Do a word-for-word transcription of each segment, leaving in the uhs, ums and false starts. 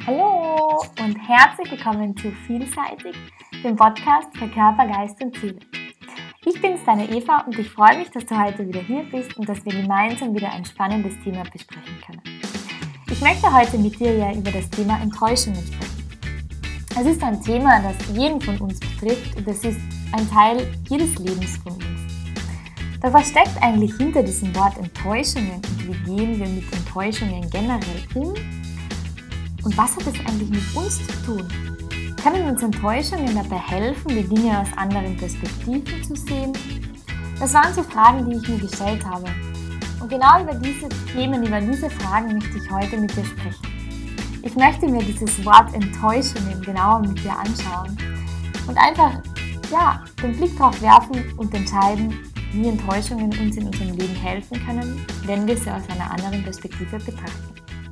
Hallo und herzlich willkommen zu Vielseitig, dem Podcast für Körper, Geist und Seele. Ich bin's, deine Eva, und ich freue mich, dass du heute wieder hier bist und dass wir gemeinsam wieder ein spannendes Thema besprechen können. Ich möchte heute mit dir ja über das Thema Enttäuschungen sprechen. Es ist ein Thema, das jeden von uns betrifft und es ist ein Teil jedes Lebens von uns. Doch was steckt eigentlich hinter diesem Wort Enttäuschungen und wie gehen wir mit Enttäuschungen generell um? Und was hat es eigentlich mit uns zu tun? Können uns Enttäuschungen dabei helfen, die Dinge aus anderen Perspektiven zu sehen? Das waren so Fragen, die ich mir gestellt habe. Und genau über diese Themen, über diese Fragen möchte ich heute mit dir sprechen. Ich möchte mir dieses Wort Enttäuschungen genauer mit dir anschauen und einfach ja, den Blick darauf werfen und entscheiden, wie Enttäuschungen uns in unserem Leben helfen können, wenn wir sie aus einer anderen Perspektive betrachten.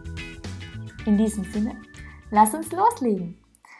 In diesem Sinne, lass uns loslegen.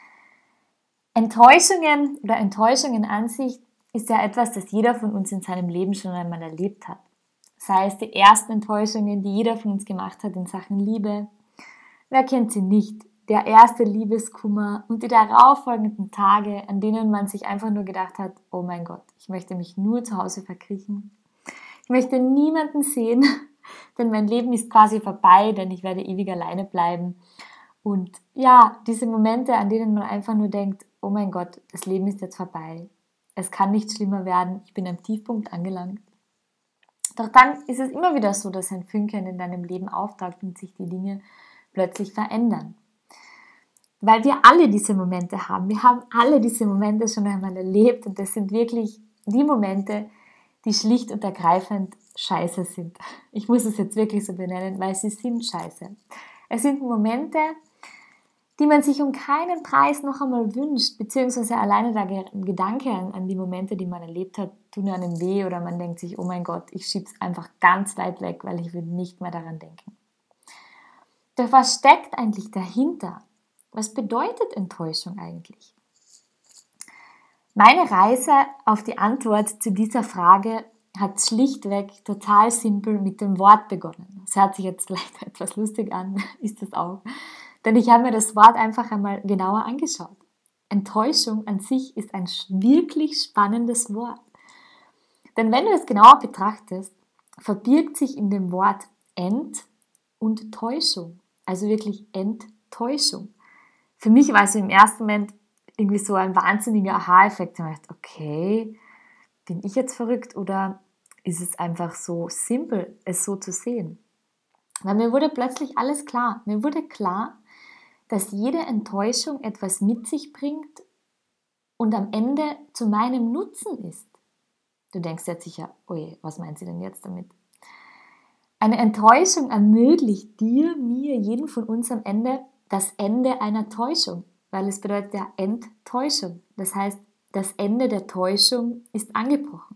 Enttäuschungen oder Enttäuschungen an sich ist ja etwas, das jeder von uns in seinem Leben schon einmal erlebt hat. Sei es die ersten Enttäuschungen, die jeder von uns gemacht hat in Sachen Liebe. Wer kennt sie nicht? Der erste Liebeskummer und die darauffolgenden Tage, an denen man sich einfach nur gedacht hat, oh mein Gott, ich möchte mich nur zu Hause verkriechen. Ich möchte niemanden sehen. Denn mein Leben ist quasi vorbei, denn ich werde ewig alleine bleiben. Und ja, diese Momente, an denen man einfach nur denkt, oh mein Gott, das Leben ist jetzt vorbei. Es kann nicht schlimmer werden, ich bin am Tiefpunkt angelangt. Doch dann ist es immer wieder so, dass ein Funken in deinem Leben auftaucht und sich die Dinge plötzlich verändern. Weil wir alle diese Momente haben. Wir haben alle diese Momente schon einmal erlebt und das sind wirklich die Momente, die schlicht und ergreifend scheiße sind. Ich muss es jetzt wirklich so benennen, weil sie sind scheiße. Es sind Momente, die man sich um keinen Preis noch einmal wünscht, beziehungsweise alleine der Gedanke an, an die Momente, die man erlebt hat, tun einem weh oder man denkt sich, oh mein Gott, ich schiebe es einfach ganz weit weg, weil ich will nicht mehr daran denken. Doch was steckt eigentlich dahinter? Was bedeutet Enttäuschung eigentlich? Meine Reise auf die Antwort zu dieser Frage hat schlichtweg total simpel mit dem Wort begonnen. Das hört sich jetzt vielleicht etwas lustig an, ist das auch. Denn ich habe mir das Wort einfach einmal genauer angeschaut. Enttäuschung an sich ist ein wirklich spannendes Wort. Denn wenn du es genauer betrachtest, verbirgt sich in dem Wort Ent und Täuschung. Also wirklich Enttäuschung. Für mich war es im ersten Moment irgendwie so ein wahnsinniger Aha-Effekt. Ich dachte, okay, bin ich jetzt verrückt oder ist es einfach so simpel, es so zu sehen? Weil mir wurde plötzlich alles klar. Mir wurde klar, dass jede Enttäuschung etwas mit sich bringt und am Ende zu meinem Nutzen ist. Du denkst jetzt sicher, oje, was meint sie denn jetzt damit? Eine Enttäuschung ermöglicht dir, mir, jedem von uns am Ende das Ende einer Täuschung, weil es bedeutet ja Enttäuschung. Das heißt, das Ende der Täuschung ist angebrochen.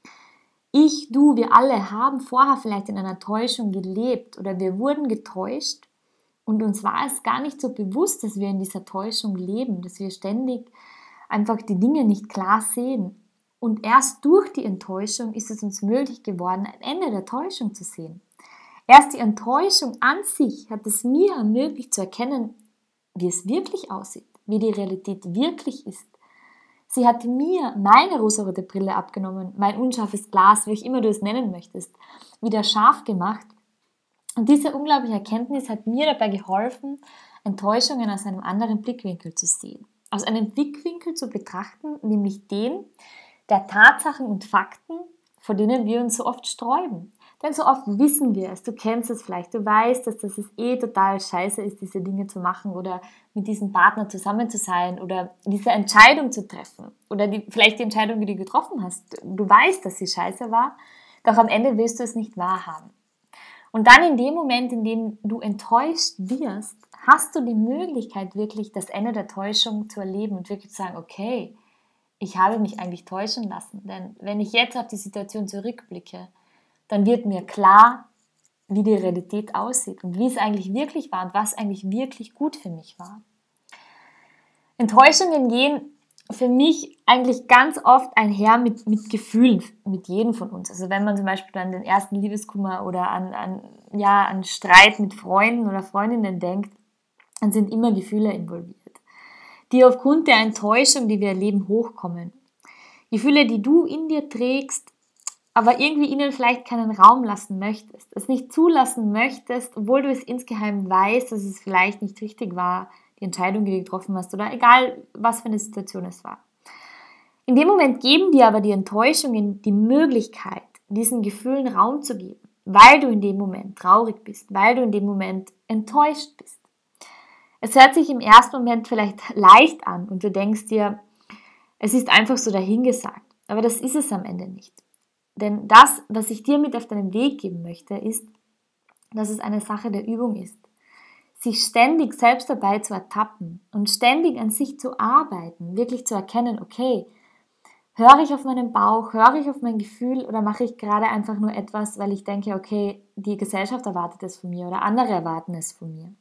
Ich, du, wir alle haben vorher vielleicht in einer Täuschung gelebt oder wir wurden getäuscht und uns war es gar nicht so bewusst, dass wir in dieser Täuschung leben, dass wir ständig einfach die Dinge nicht klar sehen. Und erst durch die Enttäuschung ist es uns möglich geworden, ein Ende der Täuschung zu sehen. Erst die Enttäuschung an sich hat es mir ermöglicht zu erkennen, wie es wirklich aussieht, wie die Realität wirklich ist. Sie hat mir meine rosarote Brille abgenommen, mein unscharfes Glas, wie auch immer du es nennen möchtest, wieder scharf gemacht. Und diese unglaubliche Erkenntnis hat mir dabei geholfen, Enttäuschungen aus einem anderen Blickwinkel zu sehen. Aus einem Blickwinkel zu betrachten, nämlich den der Tatsachen und Fakten, vor denen wir uns so oft sträuben. Denn so oft wissen wir es, du kennst es vielleicht, du weißt, dass das eh total scheiße ist, diese Dinge zu machen oder mit diesem Partner zusammen zu sein oder diese Entscheidung zu treffen oder die, vielleicht die Entscheidung, die du getroffen hast. Du weißt, dass sie scheiße war, doch am Ende willst du es nicht wahrhaben. Und dann in dem Moment, in dem du enttäuscht wirst, hast du die Möglichkeit, wirklich das Ende der Täuschung zu erleben und wirklich zu sagen, okay, ich habe mich eigentlich täuschen lassen. Denn wenn ich jetzt auf die Situation zurückblicke, dann wird mir klar, wie die Realität aussieht und wie es eigentlich wirklich war und was eigentlich wirklich gut für mich war. Enttäuschungen gehen für mich eigentlich ganz oft einher mit, mit Gefühlen, mit jedem von uns. Also wenn man zum Beispiel an den ersten Liebeskummer oder an, an, ja, an Streit mit Freunden oder Freundinnen denkt, dann sind immer Gefühle involviert, die aufgrund der Enttäuschung, die wir erleben, hochkommen. Gefühle, die du in dir trägst, aber irgendwie ihnen vielleicht keinen Raum lassen möchtest, es nicht zulassen möchtest, obwohl du es insgeheim weißt, dass es vielleicht nicht richtig war, die Entscheidung, die du getroffen hast, oder egal, was für eine Situation es war. In dem Moment geben dir aber die Enttäuschungen die Möglichkeit, diesen Gefühlen Raum zu geben, weil du in dem Moment traurig bist, weil du in dem Moment enttäuscht bist. Es hört sich im ersten Moment vielleicht leicht an und du denkst dir, es ist einfach so dahingesagt, aber das ist es am Ende nicht. Denn das, was ich dir mit auf deinen Weg geben möchte, ist, dass es eine Sache der Übung ist. Sich ständig selbst dabei zu ertappen und ständig an sich zu arbeiten, wirklich zu erkennen, okay, höre ich auf meinen Bauch, höre ich auf mein Gefühl oder mache ich gerade einfach nur etwas, weil ich denke, okay, die Gesellschaft erwartet es von mir oder andere erwarten es von mir.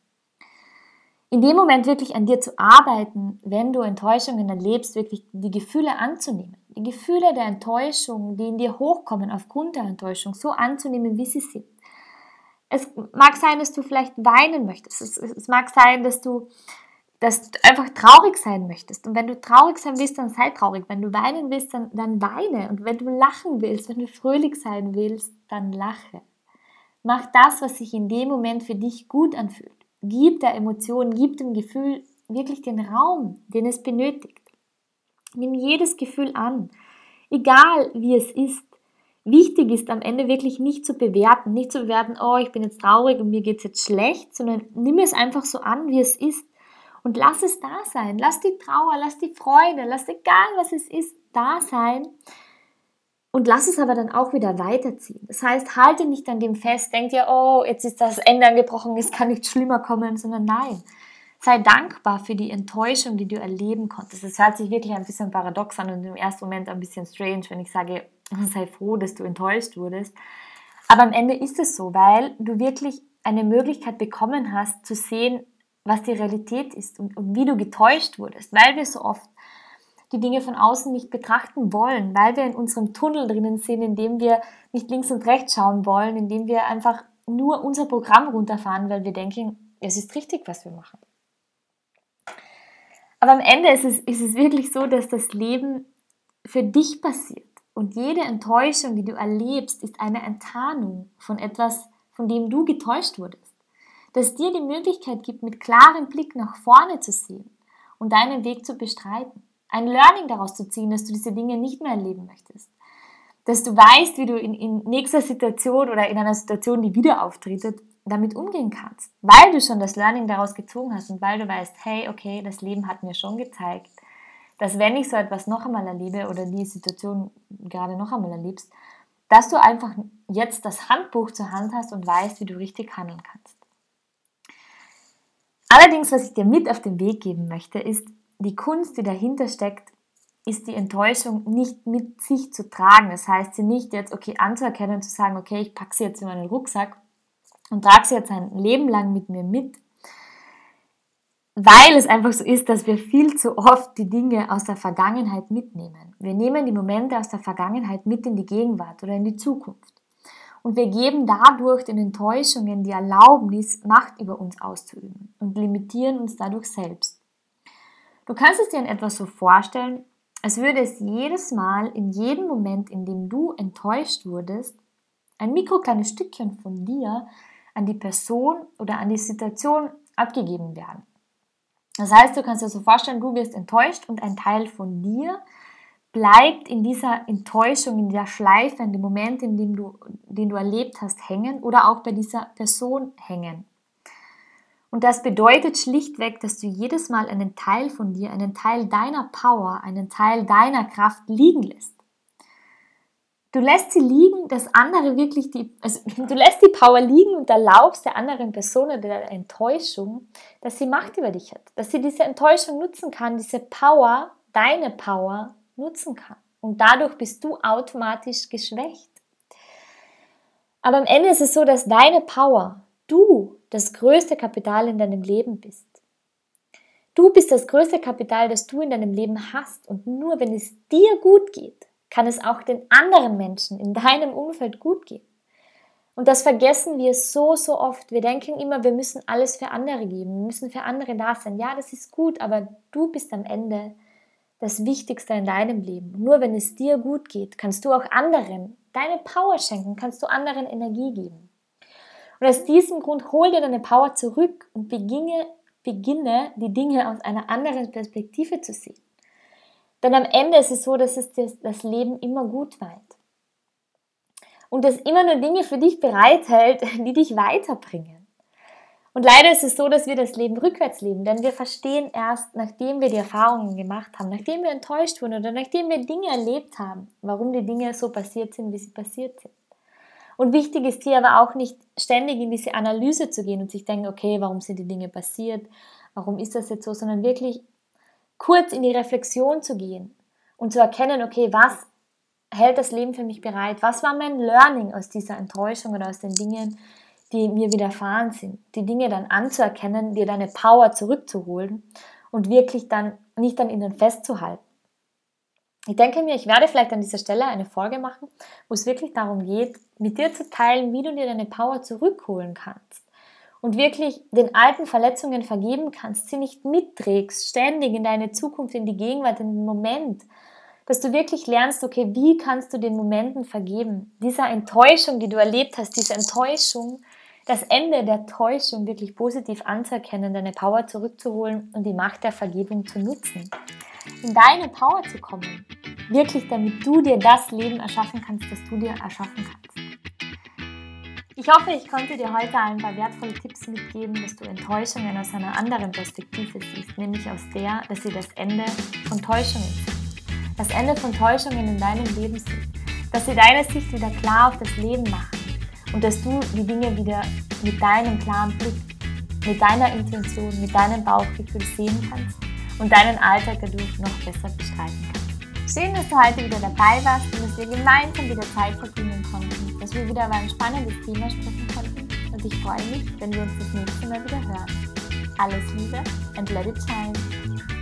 In dem Moment wirklich an dir zu arbeiten, wenn du Enttäuschungen erlebst, wirklich die Gefühle anzunehmen. Die Gefühle der Enttäuschung, die in dir hochkommen aufgrund der Enttäuschung, so anzunehmen, wie sie sind. Es mag sein, dass du vielleicht weinen möchtest. Es, es mag sein, dass du, dass du einfach traurig sein möchtest. Und wenn du traurig sein willst, dann sei traurig. Wenn du weinen willst, dann, dann weine. Und wenn du lachen willst, wenn du fröhlich sein willst, dann lache. Mach das, was sich in dem Moment für dich gut anfühlt. Gib der Emotion, gib dem Gefühl wirklich den Raum, den es benötigt. Nimm jedes Gefühl an, egal wie es ist. Wichtig ist am Ende wirklich nicht zu bewerten, nicht zu bewerten, oh, ich bin jetzt traurig und mir geht es jetzt schlecht, sondern nimm es einfach so an, wie es ist und lass es da sein. Lass die Trauer, lass die Freude, lass egal, was es ist, da sein. Und lass es aber dann auch wieder weiterziehen. Das heißt, halte nicht an dem fest, denk dir, oh, jetzt ist das Ende angebrochen, es kann nicht schlimmer kommen, sondern nein. Sei dankbar für die Enttäuschung, die du erleben konntest. Das hört sich wirklich ein bisschen paradox an und im ersten Moment ein bisschen strange, wenn ich sage, sei froh, dass du enttäuscht wurdest. Aber am Ende ist es so, weil du wirklich eine Möglichkeit bekommen hast, zu sehen, was die Realität ist und, und wie du getäuscht wurdest, weil wir so oft die Dinge von außen nicht betrachten wollen, weil wir in unserem Tunnel drinnen sind, in dem wir nicht links und rechts schauen wollen, in dem wir einfach nur unser Programm runterfahren, weil wir denken, es ist richtig, was wir machen. Aber am Ende ist es, ist es wirklich so, dass das Leben für dich passiert und jede Enttäuschung, die du erlebst, ist eine Enttarnung von etwas, von dem du getäuscht wurdest, das dir die Möglichkeit gibt, mit klarem Blick nach vorne zu sehen und deinen Weg zu bestreiten. Ein Learning daraus zu ziehen, dass du diese Dinge nicht mehr erleben möchtest. Dass du weißt, wie du in, in nächster Situation oder in einer Situation, die wieder auftritt, damit umgehen kannst. Weil du schon das Learning daraus gezogen hast und weil du weißt, hey, okay, das Leben hat mir schon gezeigt, dass wenn ich so etwas noch einmal erlebe oder die Situation gerade noch einmal erlebst, dass du einfach jetzt das Handbuch zur Hand hast und weißt, wie du richtig handeln kannst. Allerdings, was ich dir mit auf den Weg geben möchte, ist, die Kunst, die dahinter steckt, ist die Enttäuschung nicht mit sich zu tragen. Das heißt, sie nicht jetzt okay anzuerkennen und zu sagen, okay, ich packe sie jetzt in meinen Rucksack und trage sie jetzt ein Leben lang mit mir mit, weil es einfach so ist, dass wir viel zu oft die Dinge aus der Vergangenheit mitnehmen. Wir nehmen die Momente aus der Vergangenheit mit in die Gegenwart oder in die Zukunft. Und wir geben dadurch den Enttäuschungen die Erlaubnis, Macht über uns auszuüben und limitieren uns dadurch selbst. Du kannst es dir in etwa so vorstellen, als würde es jedes Mal, in jedem Moment, in dem du enttäuscht wurdest, ein mikrokleines Stückchen von dir an die Person oder an die Situation abgegeben werden. Das heißt, du kannst dir so vorstellen, du wirst enttäuscht und ein Teil von dir bleibt in dieser Enttäuschung, in der Schleife, in dem Moment, in dem du, den du erlebt hast, hängen oder auch bei dieser Person hängen. Und das bedeutet schlichtweg, dass du jedes Mal einen Teil von dir, einen Teil deiner Power, einen Teil deiner Kraft liegen lässt. Du lässt sie liegen, dass andere wirklich die, also du lässt die Power liegen und erlaubst der anderen Person oder der Enttäuschung, dass sie Macht über dich hat, dass sie diese Enttäuschung nutzen kann, diese Power, deine Power nutzen kann. Und dadurch bist du automatisch geschwächt. Aber am Ende ist es so, dass deine Power, du, das größte Kapital in deinem Leben bist. Du bist das größte Kapital, das du in deinem Leben hast. Und nur wenn es dir gut geht, kann es auch den anderen Menschen in deinem Umfeld gut gehen. Und das vergessen wir so, so oft. Wir denken immer, wir müssen alles für andere geben, wir müssen für andere da sein. Ja, das ist gut, aber du bist am Ende das Wichtigste in deinem Leben. Nur wenn es dir gut geht, kannst du auch anderen deine Power schenken, kannst du anderen Energie geben. Und aus diesem Grund hol dir deine Power zurück und beginne, beginne die Dinge aus einer anderen Perspektive zu sehen. Denn am Ende ist es so, dass es dir das Leben immer gut meint. Und es immer nur Dinge für dich bereithält, die dich weiterbringen. Und leider ist es so, dass wir das Leben rückwärts leben, denn wir verstehen erst, nachdem wir die Erfahrungen gemacht haben, nachdem wir enttäuscht wurden oder nachdem wir Dinge erlebt haben, warum die Dinge so passiert sind, wie sie passiert sind. Und wichtig ist hier aber auch nicht ständig in diese Analyse zu gehen und sich denken, okay, warum sind die Dinge passiert, warum ist das jetzt so, sondern wirklich kurz in die Reflexion zu gehen und zu erkennen, okay, was hält das Leben für mich bereit? Was war mein Learning aus dieser Enttäuschung oder aus den Dingen, die mir widerfahren sind? Die Dinge dann anzuerkennen, dir deine Power zurückzuholen und wirklich dann nicht an ihnen festzuhalten. Ich denke mir, ich werde vielleicht an dieser Stelle eine Folge machen, wo es wirklich darum geht, mit dir zu teilen, wie du dir deine Power zurückholen kannst und wirklich den alten Verletzungen vergeben kannst, sie nicht mitträgst, ständig in deine Zukunft, in die Gegenwart, in den Moment, dass du wirklich lernst, okay, wie kannst du den Momenten vergeben? Dieser Enttäuschung, die du erlebt hast, diese Enttäuschung, das Ende der Täuschung wirklich positiv anzuerkennen, deine Power zurückzuholen und die Macht der Vergebung zu nutzen. In deine Power zu kommen, wirklich damit du dir das Leben erschaffen kannst, das du dir erschaffen kannst. Ich hoffe, ich konnte dir heute ein paar wertvolle Tipps mitgeben, dass du Enttäuschungen aus einer anderen Perspektive siehst, nämlich aus der, dass sie das Ende von Täuschungen sind. Das Ende von Täuschungen in deinem Leben sind, dass sie deine Sicht wieder klar auf das Leben machen und dass du die Dinge wieder mit deinem klaren Blick, mit deiner Intention, mit deinem Bauchgefühl sehen kannst und deinen Alltag dadurch noch besser bestreiten kannst. Schön, dass du heute wieder dabei warst und dass wir gemeinsam wieder Zeit verbringen konnten, dass wir wieder über ein spannendes Thema sprechen konnten und ich freue mich, wenn wir uns das nächste Mal wieder hören. Alles Liebe and let it shine!